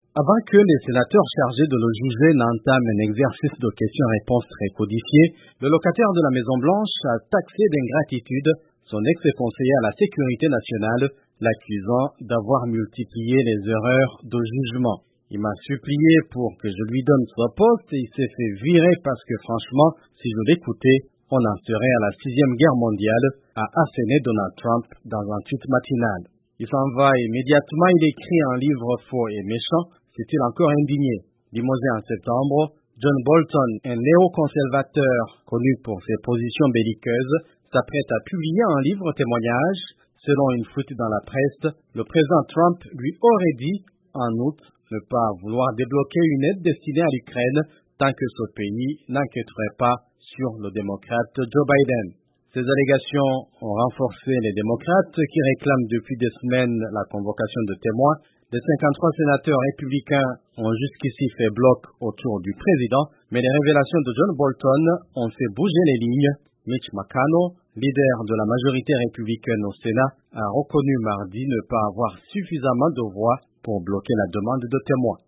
Avant que les sénateurs chargés de le juger n'entament un exercice de questions-réponses très codifié, le locataire de la Maison-Blanche a taxé d'ingratitude son ex-conseiller à la sécurité nationale, l'accusant d'avoir multiplié les erreurs de jugement. Il m'a supplié pour que je lui donne son poste et il s'est fait virer parce que franchement, si je l'écoutais, on en serait à la 6e guerre mondiale, a asséné Donald Trump dans un tweet matinal. Il s'en va immédiatement, il écrit un livre faux et méchant, s'est-il encore indigné. Limogé en septembre, John Bolton, un néoconservateur connu pour ses positions belliqueuses, s'apprête à publier un livre témoignage. Selon une fuite dans la presse, le président Trump lui aurait dit, en août, ne pas vouloir débloquer une aide destinée à l'Ukraine tant que ce pays n'enquêterait pas sur le démocrate Joe Biden. Ces allégations ont renforcé les démocrates qui réclament depuis des semaines la convocation de témoins. Les 53 sénateurs républicains ont jusqu'ici fait bloc autour du président, mais les révélations de John Bolton ont fait bouger les lignes. Mitch McConnell, leader de la majorité républicaine au Sénat, a reconnu mardi ne pas avoir suffisamment de voix pour bloquer la demande de témoins.